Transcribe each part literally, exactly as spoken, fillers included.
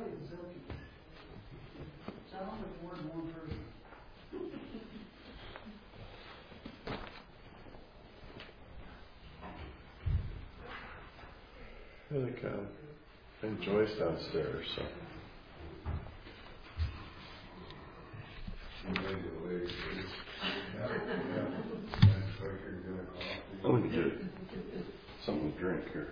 I think um, and Joy's downstairs, so. I'm going to get something to drink here.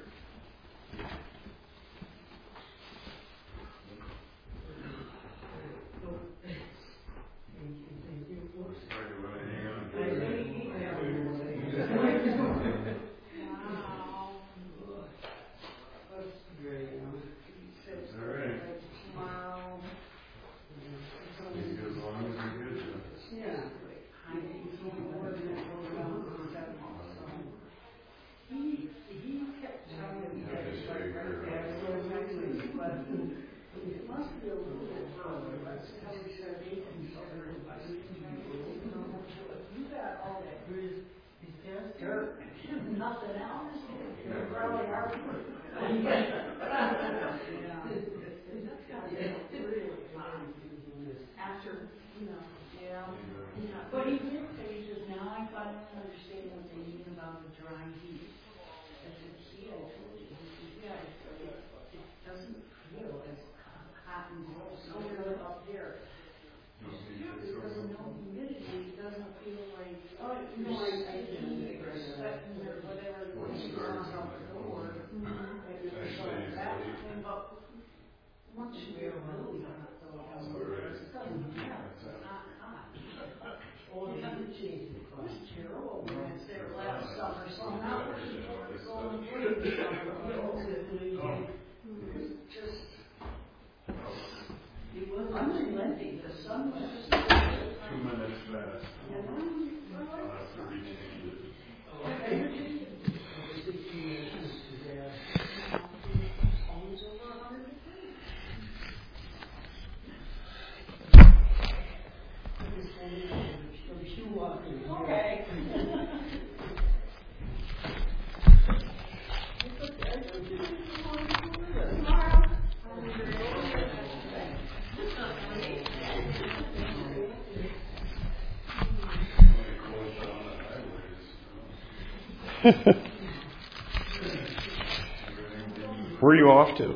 Where are you off to?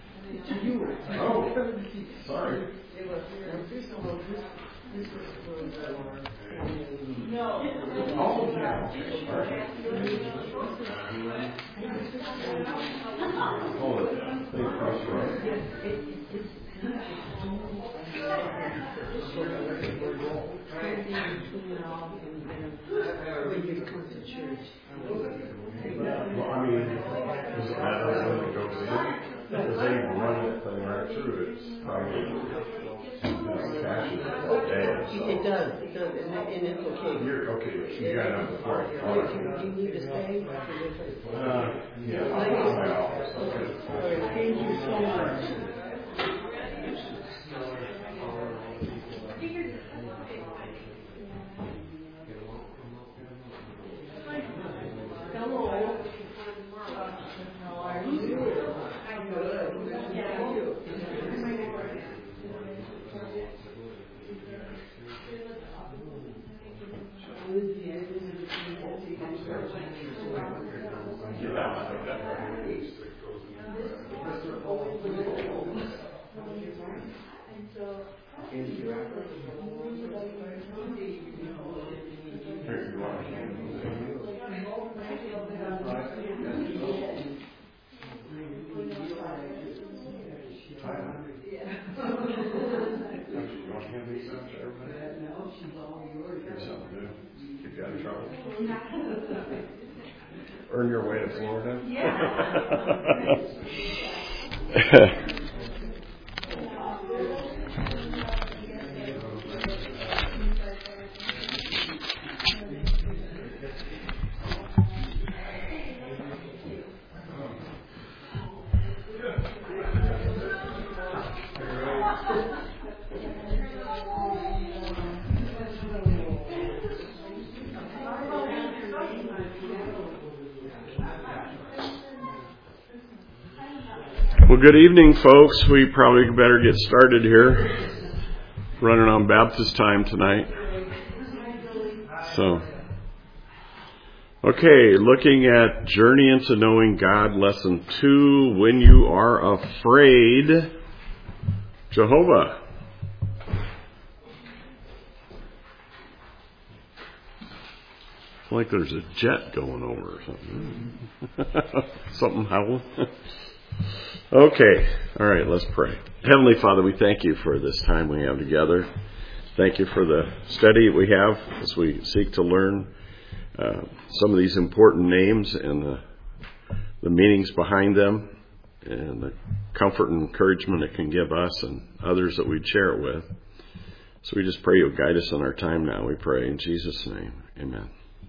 Oh, sorry. Oh, yeah. Hold it. Let me cross the road. Well, I mean, does it matter when it goes in? Because they run that thing right through. It's probably it's cash day. It does, it does, and, and it's okay. You're okay. You got enough before I call it. Do you need to stay? Uh, yeah. All right, thank you so much. Earn your way to Florida? Yeah. Well, good evening, folks. We probably better get started here. Running on Baptist time tonight. So, okay, looking at Journey into Knowing God, Lesson two, When You Are Afraid, Jehovah. Like there's a jet going over or something. Something howling. Okay. All right, let's pray. Heavenly Father, we thank you for this time we have together. Thank you for the study we have as we seek to learn uh, some of these important names and the, the meanings behind them and the comfort and encouragement it can give us and others that we'd share it with. So we just pray you'll guide us in our time now, we pray. In Jesus' name, amen.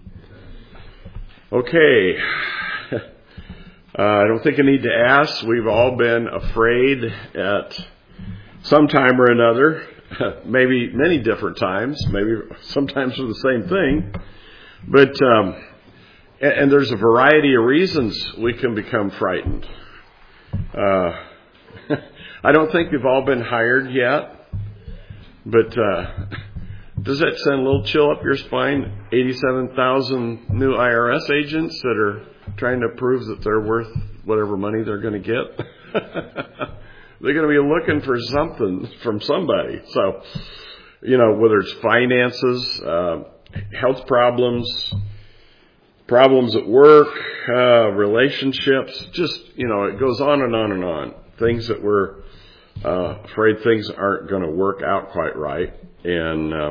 Okay, uh, I don't think I need to ask. We've all been afraid at some time or another, maybe many different times, maybe sometimes for the same thing. But, um, and, and there's a variety of reasons we can become frightened. Uh, I don't think we've all been hired yet, but uh does that send a little chill up your spine? eighty-seven thousand new I R S agents that are trying to prove that they're worth whatever money they're going to get. They're going to be looking for something from somebody. So, you know, whether it's finances, uh, health problems, problems at work, uh, relationships, just, you know, it goes on and on and on. Things that we're uh, afraid things aren't going to work out quite right. And uh,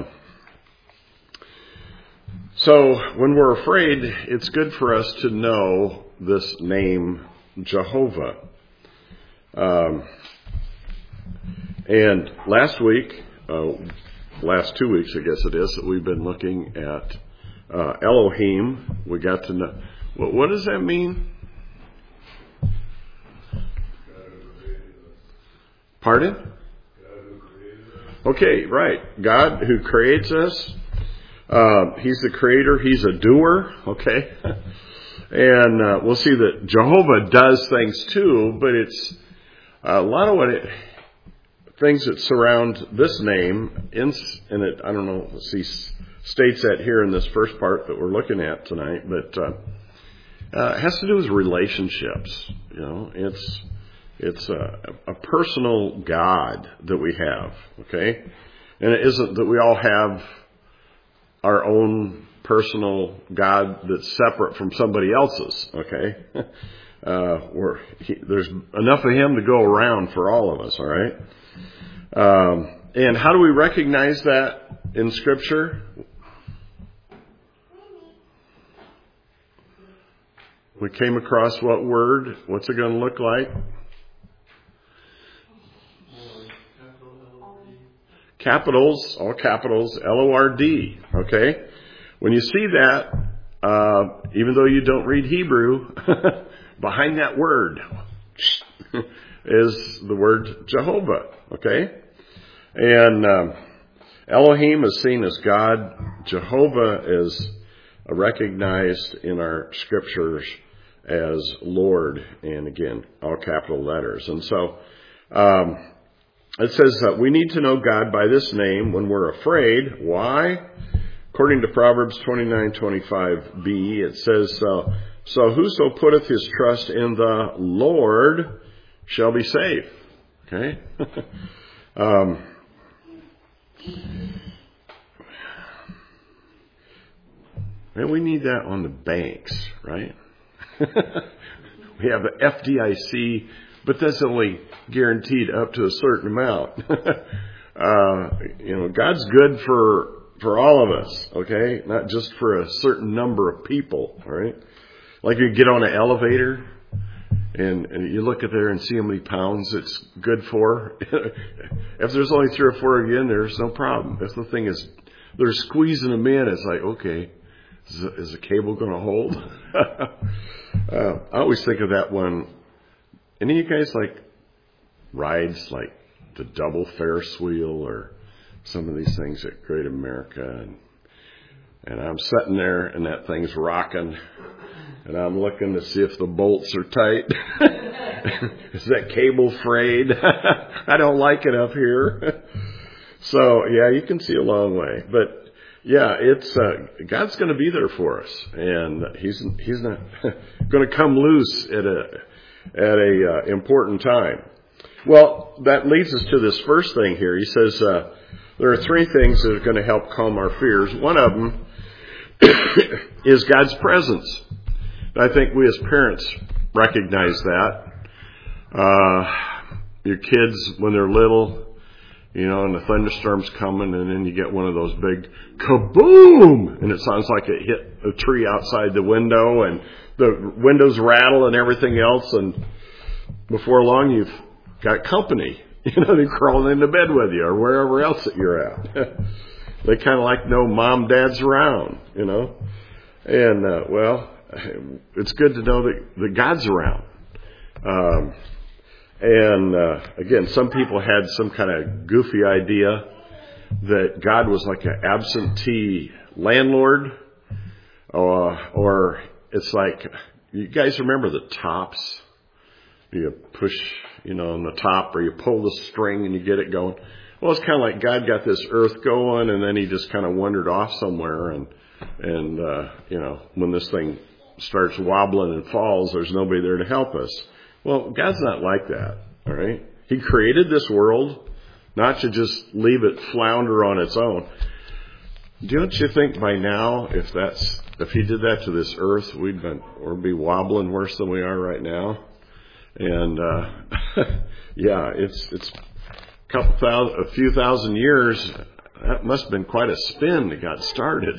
so when we're afraid, it's good for us to know this name, Jehovah. Um, and last week, uh, last two weeks, I guess it is, that we've been looking at uh, Elohim. We got to know, what, what does that mean? Pardon? Okay, right. God who creates us. Uh, he's the creator. He's a doer. Okay. And uh, we'll see that Jehovah does things too, but it's a lot of what it, things that surround this name, in, and it, I don't know, let's see, states that here in this first part that we're looking at tonight, but uh, uh, it has to do with relationships. You know, it's It's a, a personal God that we have, okay? And it isn't that we all have our own personal God that's separate from somebody else's, okay? Uh, we're, he, there's enough of Him to go around for all of us, all right? Um, and how do we recognize that in Scripture? We came across what word? What's it going to look like? Capitals, all capitals, L O R D, okay? When you see that, uh, even though you don't read Hebrew, behind that word is the word Jehovah, okay? And um, Elohim is seen as God. Jehovah is recognized in our scriptures as Lord, and again, all capital letters. And so, um, it says that we need to know God by this name when we're afraid. Why? According to Proverbs twenty-nine twenty-five b, it says, uh, so whoso putteth his trust in the Lord shall be safe. Okay? um, and we need that on the banks, right? We have the F D I C, but that's only guaranteed up to a certain amount. uh, you know, God's good for for all of us, okay? Not just for a certain number of people, all right? Like you get on an elevator and, and you look at there and see how many pounds it's good for. If there's only three or four of you in there, there's no problem. If the thing is, they're squeezing them in, it's like, okay, is the, is the cable going to hold? uh, I always think of that when, any of you guys like rides like the double Ferris wheel or some of these things at Great America, and, and I'm sitting there and that thing's rocking and I'm looking to see if the bolts are tight Is that cable frayed? I don't like it up here. So, yeah, you can see a long way. But, yeah, it's uh, God's going to be there for us. And He's He's not going to come loose at a, at a uh, important time. Well, that leads us to this first thing here. He says uh, there are three things that are going to help calm our fears. One of them is God's presence. I think we as parents recognize that. Uh, your kids, when they're little, you know, and the thunderstorm's coming, and then you get one of those big kaboom, and it sounds like it hit a tree outside the window, and the windows rattle and everything else, and before long you've got company. You know, they're crawling into bed with you or wherever else that you're at. They kind of like know mom, dad's around, you know. And, uh, well, it's good to know that, that God's around. Um, and, uh, again, some people had some kind of goofy idea that God was like an absentee landlord. Or, or it's like, you guys remember the tops? You push, you know, on the top, or you pull the string and you get it going. Well, it's kind of like God got this earth going, and then He just kind of wandered off somewhere, and and uh, you know, when this thing starts wobbling and falls, there's nobody there to help us. Well, God's not like that. All right, He created this world not to just leave it flounder on its own. Don't you think by now, if that's if He did that to this earth, we'd been or be wobbling worse than we are right now? And, uh, yeah, it's, it's a couple thousand, a few thousand years. That must have been quite a spin that got started.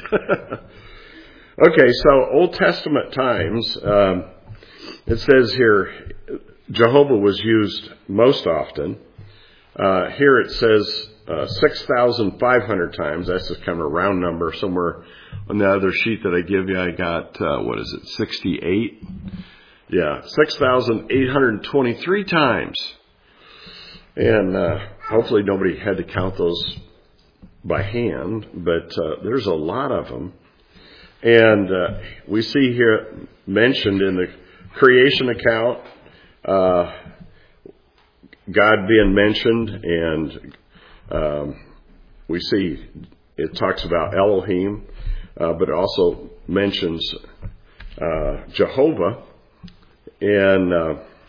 Okay, so Old Testament times, um, it says here, Jehovah was used most often. Uh, here it says, uh, six thousand five hundred times. That's just kind of a round number. Somewhere on the other sheet that I give you, I got, uh, what is it, sixty-eight? Yeah, six thousand eight hundred twenty-three times. And uh, hopefully nobody had to count those by hand, but uh, there's a lot of them. And uh, we see here mentioned in the creation account, uh, God being mentioned, and um, we see it talks about Elohim, uh, but it also mentions uh, Jehovah. And uh,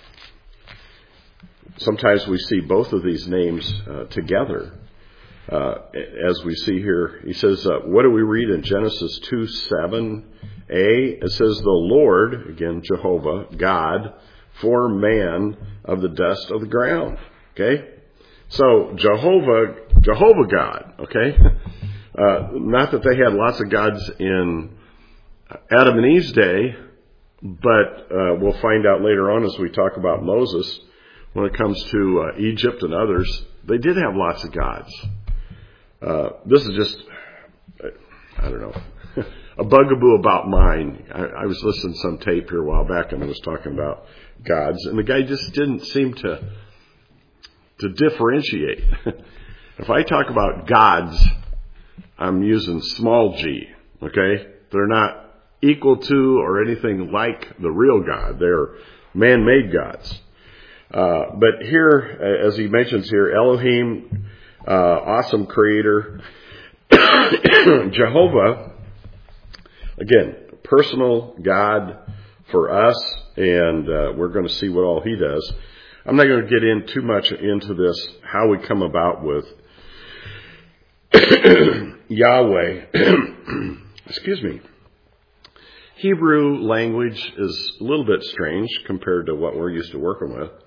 sometimes we see both of these names uh, together. Uh, as we see here, he says, uh, what do we read in Genesis two seven a? It says, the Lord, again, Jehovah, God, formed man of the dust of the ground. Okay? So, Jehovah, Jehovah God, okay? Uh, not that they had lots of gods in Adam and Eve's day, but uh, we'll find out later on as we talk about Moses, when it comes to uh, Egypt and others, they did have lots of gods. Uh, this is just, I don't know, a bugaboo about mine. I, I was listening to some tape here a while back, and I was talking about gods, and the guy just didn't seem to to differentiate. If I talk about gods, I'm using small g, okay? They're not equal to or anything like the real God. They're man-made gods. Uh, but here, as he mentions here, Elohim, uh, awesome creator. Jehovah, again, personal God for us, and uh, we're going to see what all He does. I'm not going to get in too much into this, how we come about with Yahweh. Excuse me. Hebrew language is a little bit strange compared to what we're used to working with.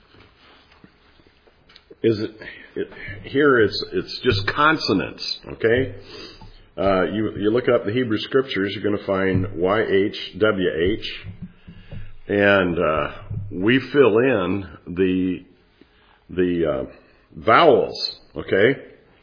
Is it, it here? It's it's just consonants. Okay. Uh, you you look up the Hebrew scriptures, you're going to find Y H W H, and uh, we fill in the the uh, vowels. Okay.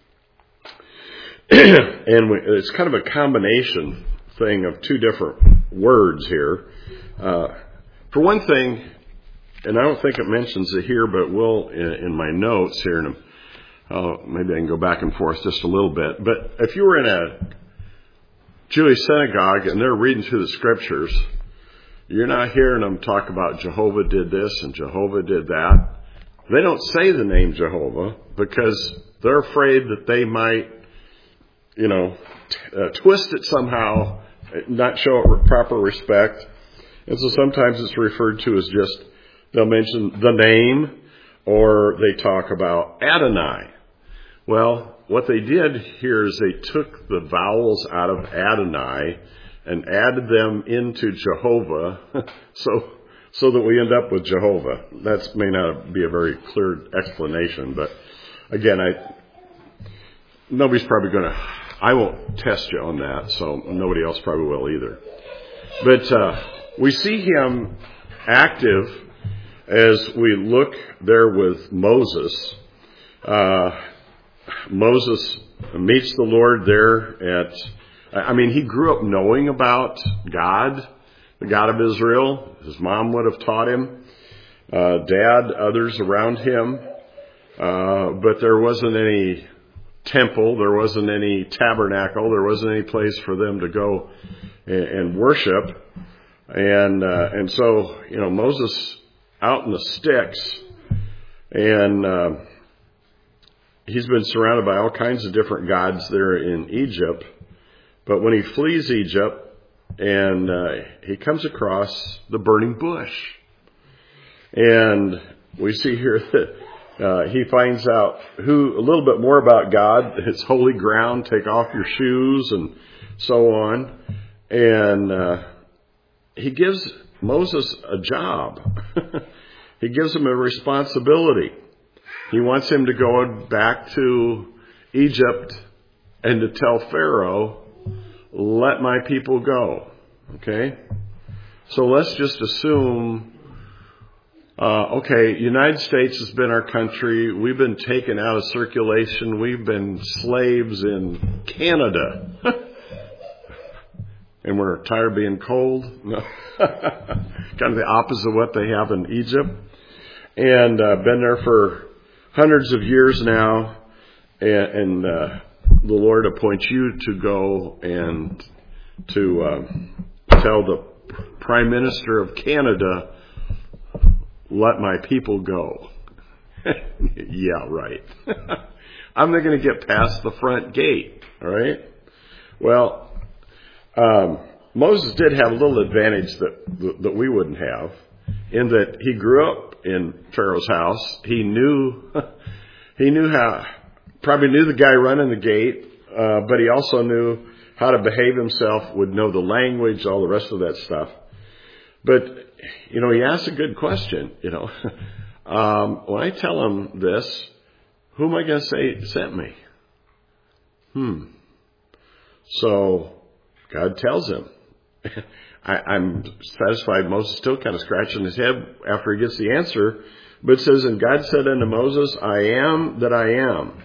And we, it's kind of a combination thing of two different words here. Uh, for one thing, and I don't think it mentions it here, but will in, in my notes here, and uh, maybe I can go back and forth just a little bit. But if you were in a Jewish synagogue and they're reading through the scriptures, You're not hearing them talk about Jehovah did this and Jehovah did that. They don't say the name Jehovah because they're afraid that they might, you know, t- uh, twist it somehow, not show it proper respect. And so sometimes it's referred to as just, they'll mention the name, or they talk about Adonai. Well, what they did here is they took the vowels out of Adonai and added them into Jehovah, so so that we end up with Jehovah. That may not be a very clear explanation, but again, I nobody's probably going to, I won't test you on that, so nobody else probably will either. But uh, we see him active as we look there with Moses. Uh, Moses meets the Lord there at, I mean, he grew up knowing about God, the God of Israel. His mom would have taught him, uh, dad, others around him. Uh, but there wasn't any temple, there wasn't any tabernacle, there wasn't any place for them to go and, and worship. And, uh, and so, you know, Moses out in the sticks, and, uh, he's been surrounded by all kinds of different gods there in Egypt. But when he flees Egypt, and uh, he comes across the burning bush, and we see here that uh, he finds out who a little bit more about God. It's holy ground. Take off your shoes, and so on. And uh, he gives Moses a job. He gives him a responsibility. He wants him to go back to Egypt and to tell Pharaoh, let my people go. Okay? So let's just assume, uh, okay, United States has been our country. We've been taken out of circulation. We've been slaves in Canada. And we're tired of being cold. No. Kind of the opposite of what they have in Egypt. And uh, been there for hundreds of years now. And, and uh, the Lord appoints you to go and to uh, tell the Prime Minister of Canada, let my people go. Yeah, right. I'm not going to get past the front gate, all right? Well, um, Moses did have a little advantage that that we wouldn't have, in that he grew up in Pharaoh's house. He knew he knew how, probably knew the guy running the gate, uh, but he also knew how to behave himself, would know the language, all the rest of that stuff. But, you know, he asked a good question, you know. um, when I tell him this, who am I going to say sent me? Hmm. So God tells him. I, I'm satisfied Moses is still kind of scratching his head after he gets the answer. But it says, and God said unto Moses, I am that I am.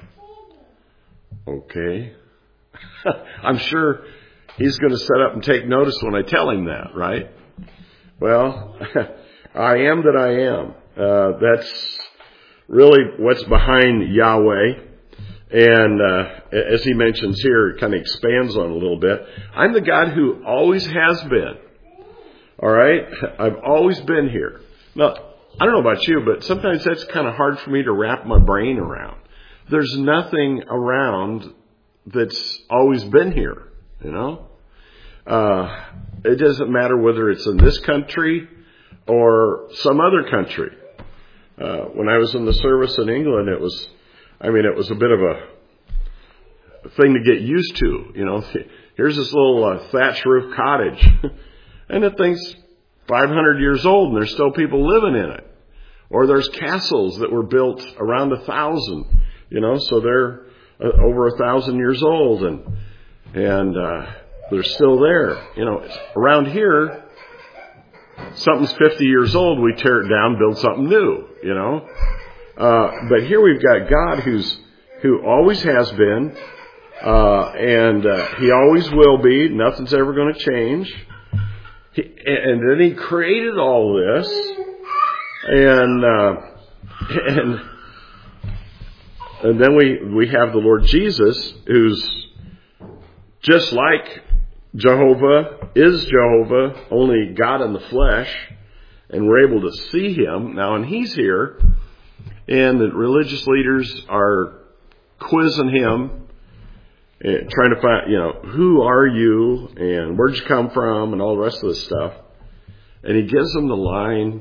Okay. I'm sure he's going to set up and take notice when I tell him that, right? Well, I am that I am. Uh, that's really what's behind Yahweh. And uh, as he mentions here, it kind of expands on it a little bit. I'm the God who always has been. All right? I've always been here. Now, I don't know about you, but sometimes that's kind of hard for me to wrap my brain around. There's nothing around that's always been here, you know? Uh, it doesn't matter whether it's in this country or some other country. Uh, when I was in the service in England, it was, I mean, it was a bit of a thing to get used to, you know? Here's this little uh, thatch roof cottage. And the thing's five hundred years old and there's still people living in it. Or there's castles that were built around a thousand, you know, so they're uh, over a thousand years old and, and, uh, they're still there. You know, around here, something's fifty years old, we tear it down, build something new, you know. Uh, but here we've got God who's, who always has been, uh, and, uh, he always will be. Nothing's ever going to change. He, and then he created all this, and, uh, and, and then we, we have the Lord Jesus, who's just like Jehovah is Jehovah, only God in the flesh, and we're able to see him. Now, and he's here, and the religious leaders are quizzing him, and trying to find, you know, who are you, and where'd you come from, and all the rest of this stuff. And he gives them the line,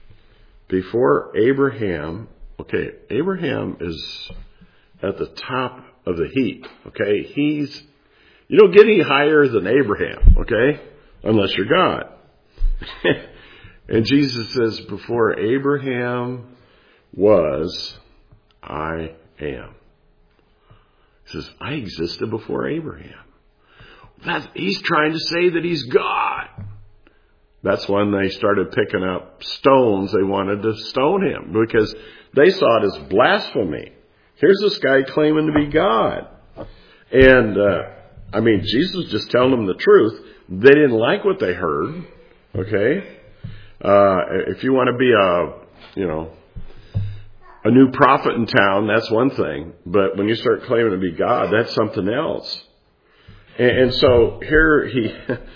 before Abraham, okay, Abraham is at the top of the heap, okay? He's, you don't get any higher than Abraham, okay? Unless you're God. And Jesus says, before Abraham was, I am. He says, I existed before Abraham. That, he's trying to say that he's God. That's when they started picking up stones. They wanted to stone him because they saw it as blasphemy. Here's this guy claiming to be God. And, uh, I mean, Jesus was just telling them the truth. They didn't like what they heard. Okay? Uh, if you want to be a, you know, a new prophet in town, that's one thing. But when you start claiming to be God, that's something else. And, and so here he,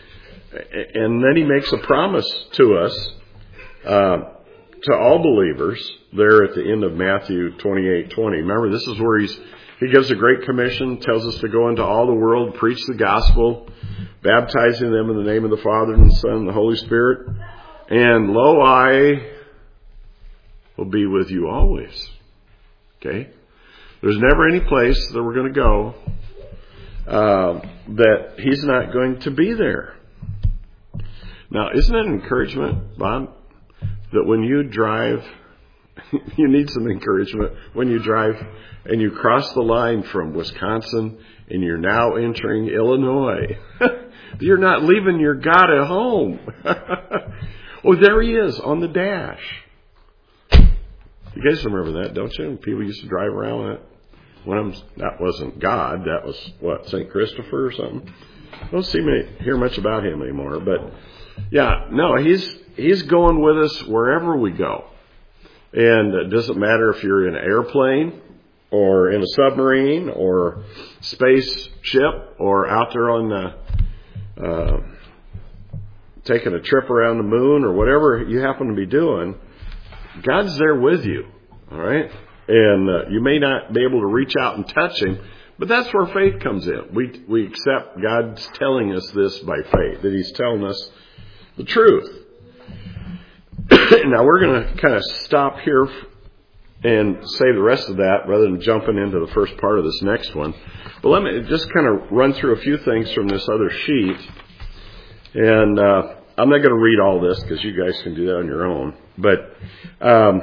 and then he makes a promise to us, uh, to all believers there at the end of Matthew twenty-eight twenty. Remember, this is where he's, he gives a great commission, tells us to go into all the world, preach the gospel, baptizing them in the name of the Father and the Son and the Holy Spirit. And lo, I will be with you always. Okay? There's never any place that we're going to go uh, that he's not going to be there. Now, isn't that an encouragement, Bob? That when you drive, you need some encouragement when you drive and you cross the line from Wisconsin and you're now entering Illinois. You're not leaving your God at home. Oh, there he is on the dash. You guys remember that, don't you? People used to drive around with it. When I'm, that wasn't God. That was, what, Saint Christopher or something? I don't see me, hear much about him anymore. But, yeah, no, he's he's going with us wherever we go. And it doesn't matter if you're in an airplane or in a submarine or spaceship or out there on the... Uh, taking a trip around the moon or whatever you happen to be doing, God's there with you, all right? And uh, you may not be able to reach out and touch him, but that's where faith comes in. We we accept God's telling us this by faith, that he's telling us the truth. Now we're going to kind of stop here and say the rest of that rather than jumping into the first part of this next one. But let me just kind of run through a few things from this other sheet. And uh, I'm not going to read all this because you guys can do that on your own. But um,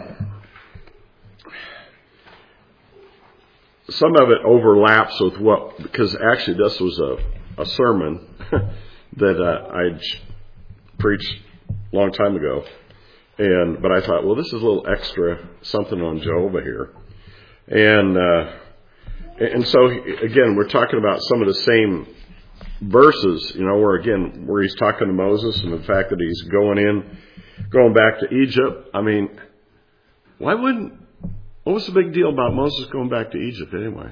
some of it overlaps with what, because actually this was a, a sermon that uh, I preached a long time ago. And but I thought, well, this is a little extra something on Jehovah here. And, uh, and so, again, we're talking about some of the same verses, you know, where again, where he's talking to Moses and the fact that he's going in, going back to Egypt. I mean, why wouldn't, what was the big deal about Moses going back to Egypt anyway?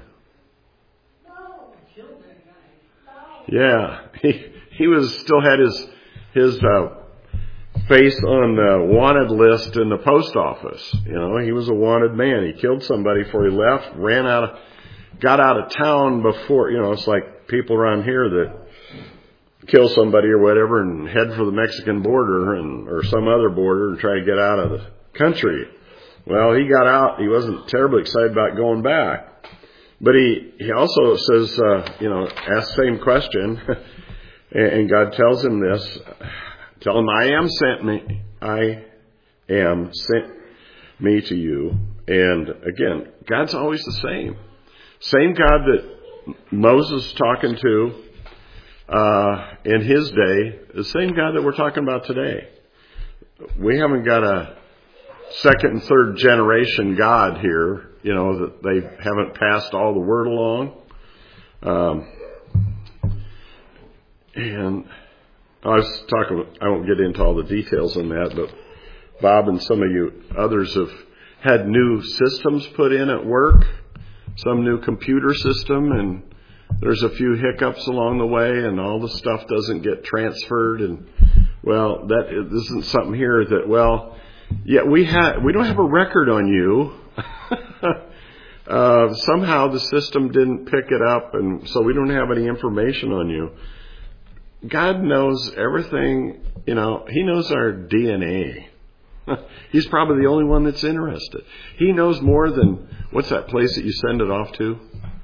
Yeah, he, he was, still had his, his, uh, face on the wanted list in the post office. You know, he was a wanted man. He killed somebody before he left, ran out of, got out of town before, you know, it's like people around here that kill somebody or whatever and head for the Mexican border and or some other border and try to get out of the country. Well, he got out. He wasn't terribly excited about going back. But he, he also says, uh, you know, asks the same question. And God tells him this. Tell him, I am sent me. I am sent me to you. And again, God's always the same. Same God that Moses talking to uh, in his day, the same God that we're talking about today. We haven't got a second and third generation God here, you know, that they haven't passed all the word along. Um, and I was talking, I won't get into all the details on that, but Bob and some of you others have had new systems put in at work, some new computer system, and there's a few hiccups along the way and all the stuff doesn't get transferred. And, well, that isn't something here that, well, yeah, we have, we don't have a record on you. uh, somehow the system didn't pick it up, and so we don't have any information on you. God knows everything, you know, He knows our D N A. He's probably the only one that's interested. He knows more than, what's that place that you send it off to?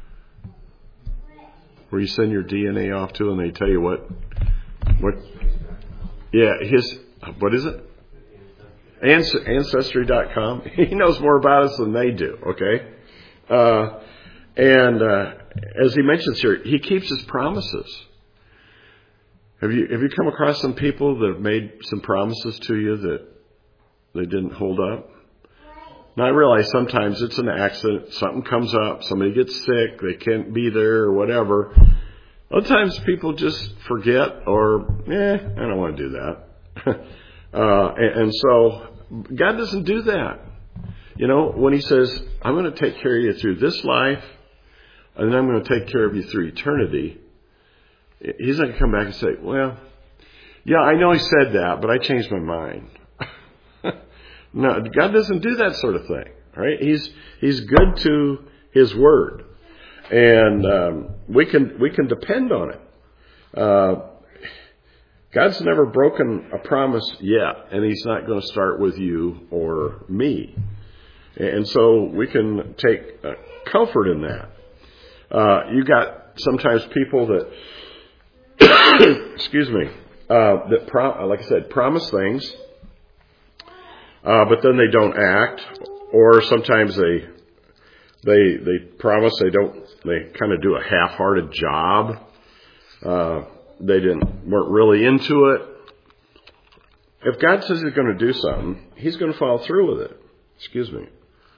Where you send your D N A off to and they tell you what, what, yeah, his, what is it? Ancestry dot com. He knows more about us than they do, okay? Uh, and, uh, as he mentions here, he keeps his promises. Have you, have you come across some people that have made some promises to you that they didn't hold up? Now, I realize sometimes it's an accident. Something comes up. Somebody gets sick. They can't be there or whatever. Other times people just forget or, eh, I don't want to do that. uh, and, and so God doesn't do that. You know, when He says, I'm going to take care of you through this life, and then I'm going to take care of you through eternity, He's not going to come back and say, well, yeah, I know I said that, but I changed my mind. No, God doesn't do that sort of thing, right? He's He's good to His word, and um, we can we can depend on it. Uh, God's never broken a promise yet, and He's not going to start with you or me, and so we can take uh, comfort in that. Uh, you got sometimes people that, excuse me, uh, that pro- like I said, promise things. Uh, but then they don't act, or sometimes they they they promise they don't. They kind of do a half-hearted job. Uh, they didn't weren't really into it. If God says He's going to do something, He's going to follow through with it. Excuse me.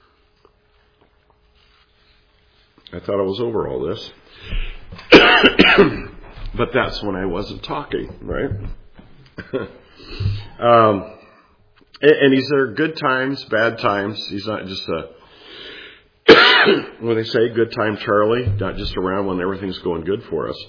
I thought I was over all this, but that's when I wasn't talking, right? um. And He's there good times, bad times. He's not just a, when they say good time Charlie, not just around when everything's going good for us.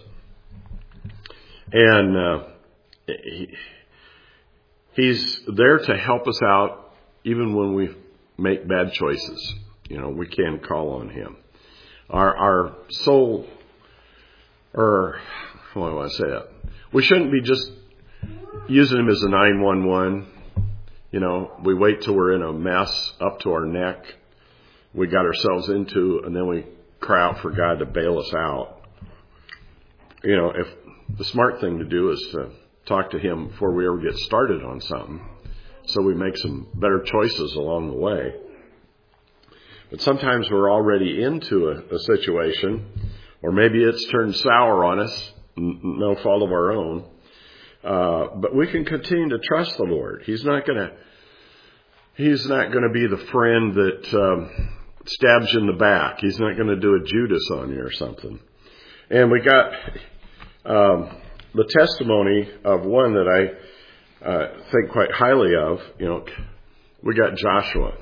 And uh, he, He's there to help us out even when we make bad choices. You know, we can call on Him. Our, our soul, or how do I want to say it? We shouldn't be just using Him as a nine one one. You know, we wait till we're in a mess up to our neck, we got ourselves into, and then we cry out for God to bail us out. You know, if the smart thing to do is to talk to Him before we ever get started on something, so we make some better choices along the way. But sometimes we're already into a, a situation, or maybe it's turned sour on us, n- no fault of our own. Uh, but we can continue to trust the Lord. He's not going to, He's not going to be the friend that um, stabs you in the back. He's not going to do a Judas on you or something. And we got um, the testimony of one that I uh, think quite highly of. You know, we got Joshua.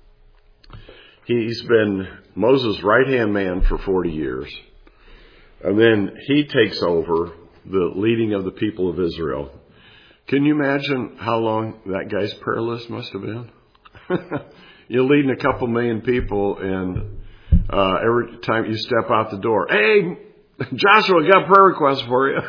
He's been Moses' right-hand man for forty years. And then he takes over the leading of the people of Israel. Can you imagine how long that guy's prayer list must have been? You're leading a couple million people, and uh, every time you step out the door, hey, Joshua, got a prayer request for you.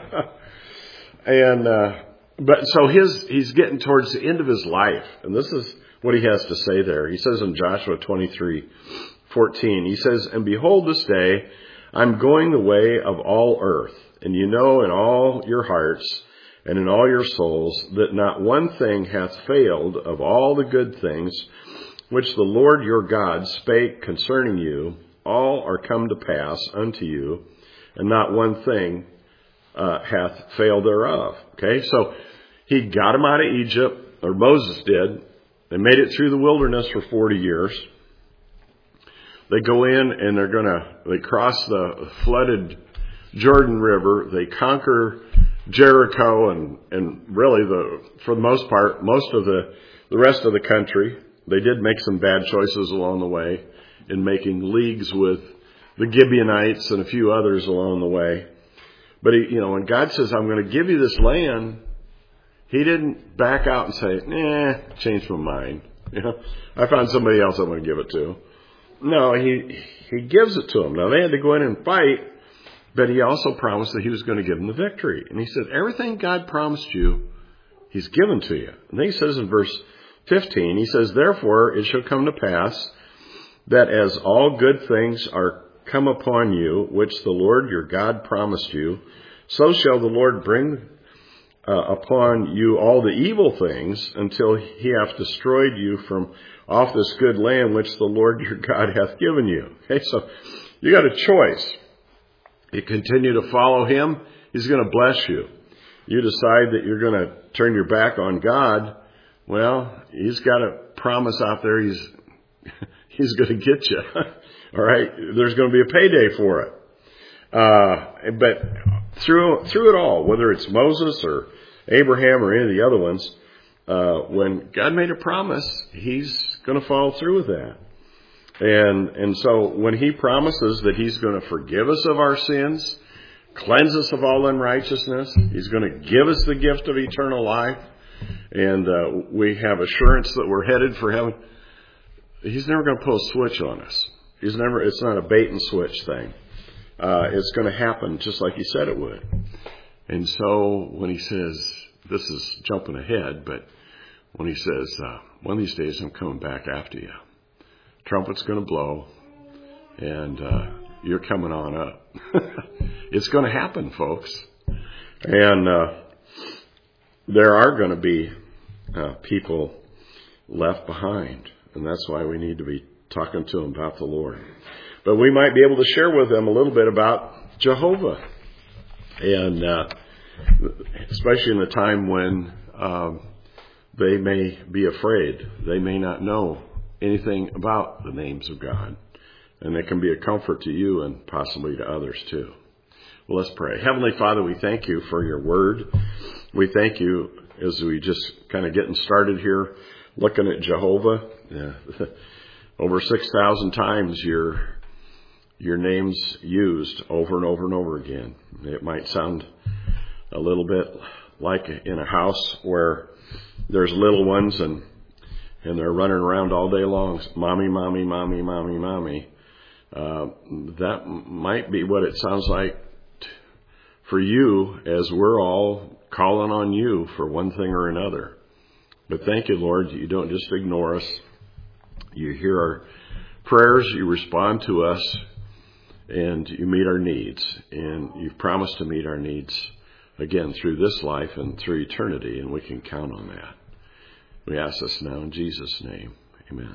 and uh, but so his he's getting towards the end of his life, and this is what he has to say there. He says in Joshua twenty-three fourteen, he says, "And behold, this day I'm going the way of all earth, and you know in all your hearts and in all your souls that not one thing hath failed of all the good things which the Lord your God spake concerning you. All are come to pass unto you, and not one thing uh, hath failed thereof." Okay, so He got them out of Egypt, or Moses did. They made it through the wilderness for forty years. They go in and they're going to, they cross the flooded Jordan River. They conquer Jericho and, and really the, for the most part, most of the, the rest of the country. They did make some bad choices along the way in making leagues with the Gibeonites and a few others along the way. But, he, you know, when God says, I'm going to give you this land, he didn't back out and say, nah, change my mind. You know, I found somebody else I'm going to give it to. No, he he gives it to them. Now, they had to go in and fight, but he also promised that he was going to give them the victory. And he said, everything God promised you, he's given to you. And then he says in verse fifteen, he says, therefore it shall come to pass that as all good things are come upon you, which the Lord your God promised you, so shall the Lord bring uh, upon you all the evil things until he hath destroyed you from off this good land which the Lord your God hath given you. Okay, so you got a choice. You continue to follow him, he's going to bless you. You decide that you're going to turn your back on God, well, he's got a promise out there. He's he's going to get you. All right, there's going to be a payday for it. Uh, but through through it all, whether it's Moses or Abraham or any of the other ones, uh, when God made a promise, he's going to follow through with that. And and so when he promises that he's going to forgive us of our sins, cleanse us of all unrighteousness, he's going to give us the gift of eternal life, and uh, we have assurance that we're headed for heaven, he's never going to pull a switch on us. He's never. It's not a bait and switch thing. Uh, it's going to happen just like he said it would. And so when he says, this is jumping ahead, but when he says, uh, one of these days I'm coming back after you. Trumpet's going to blow, and uh, you're coming on up. It's going to happen, folks. And uh, there are going to be uh, people left behind, and that's why we need to be talking to them about the Lord. But we might be able to share with them a little bit about Jehovah, and uh, especially in the time when um, they may be afraid. They may not know anything about the names of God, and it can be a comfort to you and possibly to others too. Well, let's pray. Heavenly Father, we thank you for your word. We thank you as we just kind of getting started here, looking at Jehovah. Yeah. Over six thousand times your your name's used over and over and over again. It might sound a little bit like in a house where there's little ones and and they're running around all day long, mommy, mommy, mommy, mommy, mommy. Uh, that might be what it sounds like t- for you as we're all calling on you for one thing or another. But thank you, Lord, you don't just ignore us. You hear our prayers, you respond to us, and you meet our needs. And you've promised to meet our needs, again, through this life and through eternity, and we can count on that. We ask this now in Jesus' name. Amen.